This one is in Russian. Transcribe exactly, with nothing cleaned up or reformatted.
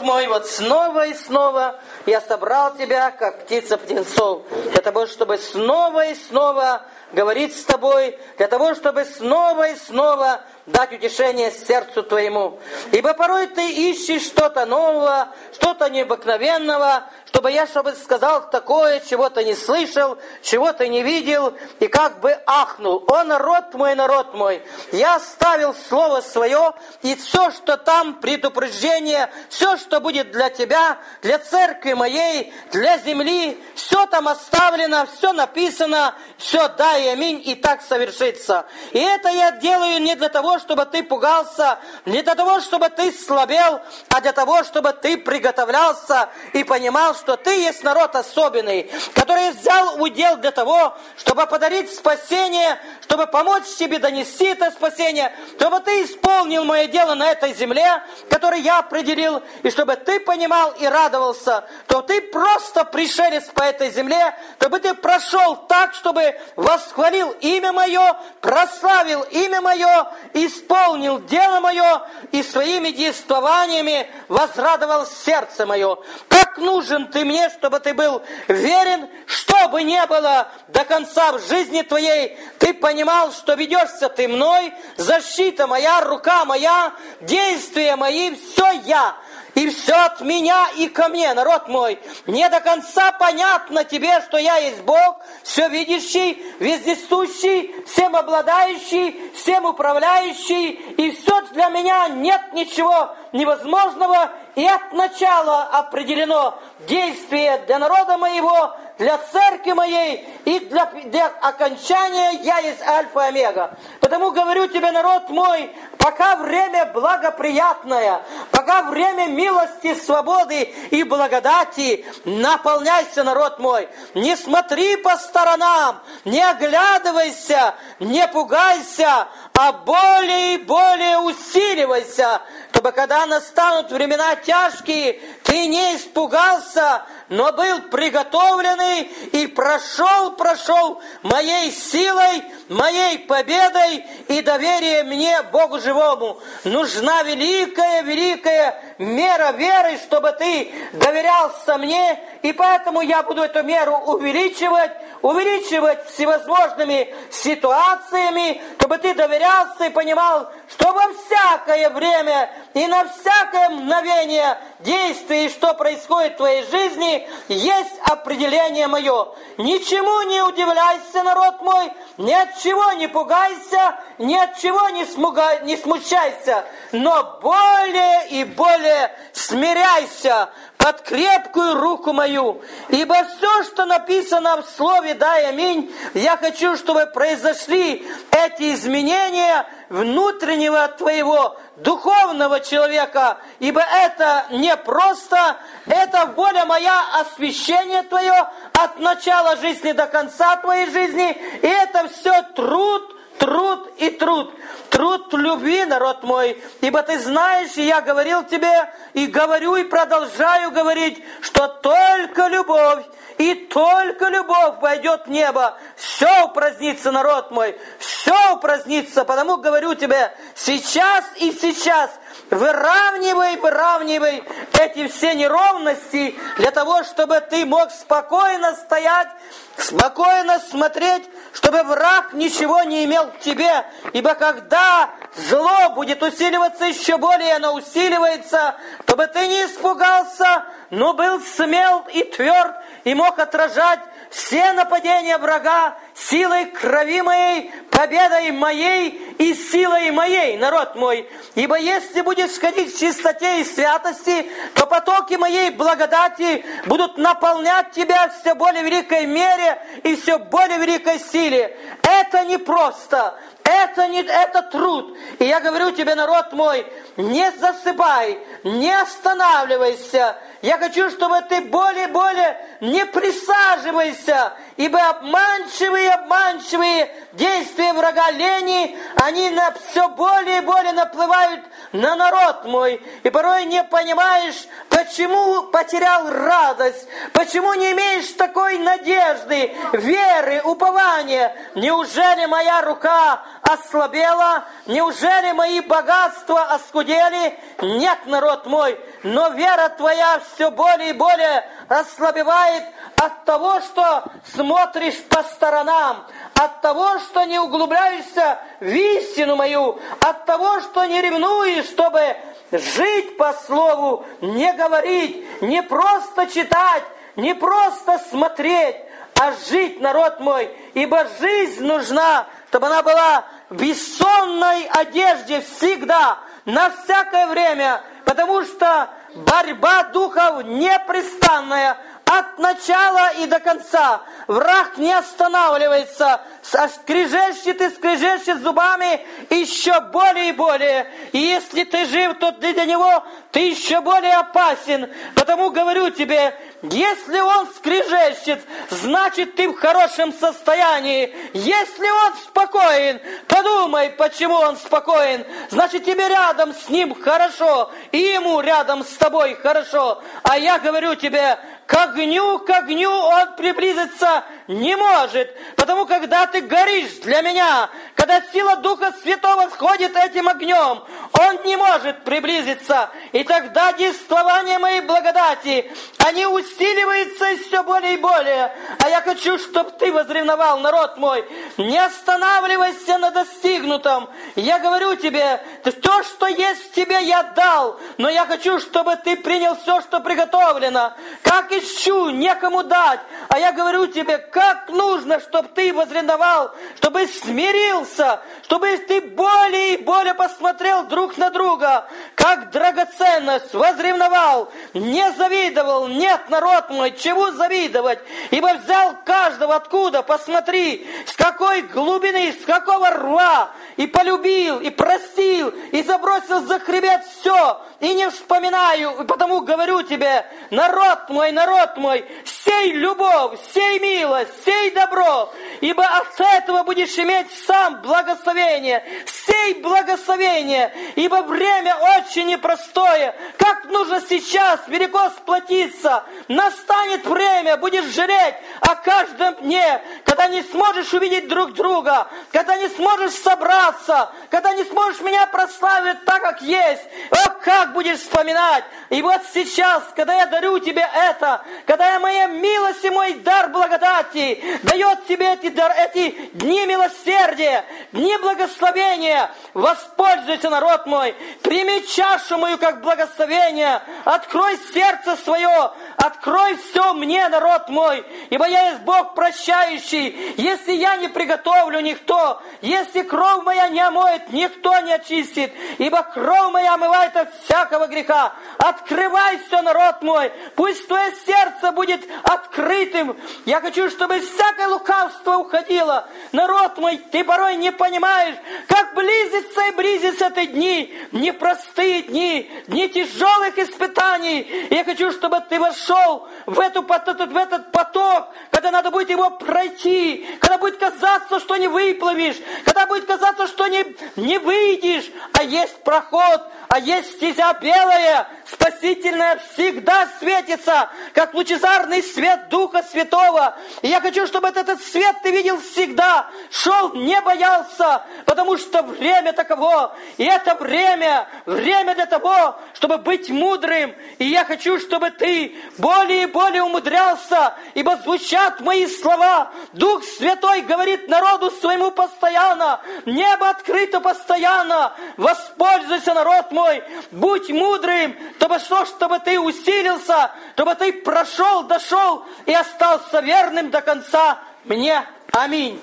мой, вот снова и снова я собрал тебя, как птица птенцов, для того, чтобы снова и снова говорить с тобой, для того, чтобы снова и снова дать утешение сердцу твоему. Ибо порой ты ищешь что-то нового, что-то необыкновенного, чтобы я, чтобы сказал такое, чего ты не слышал, чего ты не видел, и как бы ахнул: «О, народ мой, народ мой, я оставил слово свое, и все, что там, предупреждение, все, что будет для тебя, для церкви моей, для земли, все там оставлено, все написано, все дай, аминь, и так совершится». И это я делаю не для того, чтобы ты пугался, не для того, чтобы ты слабел, а для того, чтобы ты приготовлялся и понимал, что ты есть народ особенный, который взял удел для того, чтобы подарить спасение, чтобы помочь тебе донести это спасение, чтобы ты исполнил мое дело на этой земле, которое я определил, и чтобы ты понимал и радовался, то ты просто пришелец по этой земле, чтобы ты прошел так, чтобы восхвалил имя мое, прославил имя мое, исполнил дело мое и своими действованиями возрадовал сердце мое. Как нужен ты мне, чтобы ты был верен, что бы ни было до конца в жизни твоей, ты понимал, что ведешься ты мной, защита моя, рука моя, действия мои, все я. И все от меня и ко мне, народ мой. Не до конца понятно тебе, что я есть Бог, все видящий, вездесущий, всем обладающий, всем управляющий. И все для меня нет ничего невозможного. И от начала определено действие для народа моего, для церкви моей и для, для окончания я есть Альфа и Омега. Потому говорю тебе, народ мой, пока время благоприятное, пока время милости, свободы и благодати, наполняйся, народ мой. Не смотри по сторонам, не оглядывайся, не пугайся, а более и более усиливайся, чтобы когда настанут времена тяжкие, ты не испугался, но был приготовленный и прошел, прошел моей силой, моей победой и доверием мне, Богу живому. Нужна великая, великая мера веры, чтобы ты доверялся мне, и поэтому я буду эту меру увеличивать, увеличивать всевозможными ситуациями, чтобы ты доверялся и понимал, что во всякое время и на всякое мгновение действий, что происходит в твоей жизни, есть определение мое. Ничему не удивляйся, народ мой, ни от чего не пугайся, ни от чего не, смуга... не смущайся, но более и более смиряйся под крепкую руку мою. Ибо все, что написано в слове «дай аминь», я хочу, чтобы произошли эти изменения внутреннего твоего духовного человека, ибо это не просто, это воля моя, освящение твое от начала жизни до конца твоей жизни, и это все труд, труд и труд. Труд любви, народ мой, ибо ты знаешь, и я говорил тебе, и говорю, и продолжаю говорить, что только любовь, и только любовь войдет в небо. Все упразднится, народ мой, все упразднится. Потому говорю тебе, сейчас и сейчас выравнивай, выравнивай эти все неровности для того, чтобы ты мог спокойно стоять, спокойно смотреть, чтобы враг ничего не имел к тебе. Ибо когда зло будет усиливаться еще более, оно усиливается, чтобы ты не испугался, но был смел и тверд, и мог отражать все нападения врага силой крови моей, победой моей и силой моей, народ мой. Ибо если будешь ходить в чистоте и святости, то потоки моей благодати будут наполнять тебя в все более великой мере и все более великой силе. Это непросто. Это, не, это труд. И я говорю тебе, народ мой, не засыпай, не останавливайся. Я хочу, чтобы ты более-более не присаживайся, ибо обманчивые, обманчивые действия врага лени, они на все более и более наплывают на народ мой. И порой не понимаешь, почему потерял радость, почему не имеешь такой надежды, веры, упования. Неужели моя рука, ослабела? Неужели мои богатства оскудели? Нет, народ мой, но вера твоя все более и более ослабевает от того, что смотришь по сторонам, от того, что не углубляешься в истину мою, от того, что не ревнуешь, чтобы жить по слову, не говорить, не просто читать, не просто смотреть, а жить, народ мой, ибо жизнь нужна, чтобы она была в бессонной одежде всегда, на всякое время, потому что борьба духов непрестанная, от начала и до конца. Враг не останавливается, скрежещет и скрежещет зубами еще более и более. И если ты жив, то ты для него ты еще более опасен. Потому говорю тебе, если он скрежещет, значит ты в хорошем состоянии. Если он спокоен, подумай, почему он спокоен. Значит тебе рядом с ним хорошо, и ему рядом с тобой хорошо. А я говорю тебе, к огню, к огню он приблизиться не может. Потому когда ты горишь для меня, когда сила Духа Святого сходит этим огнем, он не может приблизиться. И тогда действование моей благодати, они усиливаются все более и более. А я хочу, чтобы ты возревновал, народ мой. Не останавливайся на достигнутом. Я говорю тебе, то, что есть в тебе, я дал. Но я хочу, чтобы ты принял все, что приготовлено. Как ищу, некому дать. А я говорю тебе, как нужно, чтобы ты возревновал, чтобы смирился, чтобы ты более и более посмотрел друг на друга, как драгоценность, возревновал, не завидовал. Нет, народ мой, чему завидовать? Ибо взял каждого откуда, посмотри, с какой глубины, с какого рва, и полюбил, и простил, и забросил за хребет все, и не вспоминаю, и потому говорю тебе, народ мой, народ мой, сей любовь, сей милость, сей добро, ибо от этого будешь иметь сам благословение, сей благословение, ибо время очень непростое, как нужно сейчас велико сплотиться, настанет время, будешь жалеть о каждом дне, когда не сможешь увидеть друг друга, когда не сможешь собраться, когда не сможешь меня прославить так, как есть, о, как будешь вспоминать. И вот сейчас, когда я дарю тебе это, когда я моя милость и мой дар благодати дает тебе эти, дар, эти дни милосердия, дни благословения, воспользуйся, народ мой, прими чашу мою как благословение, открой сердце свое, открой все мне, народ мой, ибо я есть Бог прощающий. Если я не приготовлю, никто, если кровь моя не омоет, никто не очистит, ибо кровь моя омывает от всякого греха. Открывай все, народ мой, пусть твое сердце будет открытым. Я хочу, чтобы всякое лукавство уходило. Народ мой, ты порой не понимаешь, как близится и близится эти дни, непростые дни, дни тяжелых испытаний. И я хочу, чтобы ты вошел в, эту, в этот поток, когда надо будет его пройти, когда будет казаться, что не выплывешь, когда будет казаться, что не, не выйдешь, а есть проход, а есть стезя белая, спасительная, всегда светится, как лучезарный свет Духа Святого. И я хочу, чтобы этот свет ты видел всегда, шел, не боялся, потому что время таково, и это время, время для того, чтобы быть мудрым. И я хочу, чтобы ты более и более умудрялся, ибо звучат мои слова. Дух Святой говорит народу своему постоянно, небо открыто постоянно. Воспользуйся, народ мой, будь мудрым, чтобы что, чтобы ты усилился, чтобы ты прошел, дошел и остался верным до конца мне. Аминь.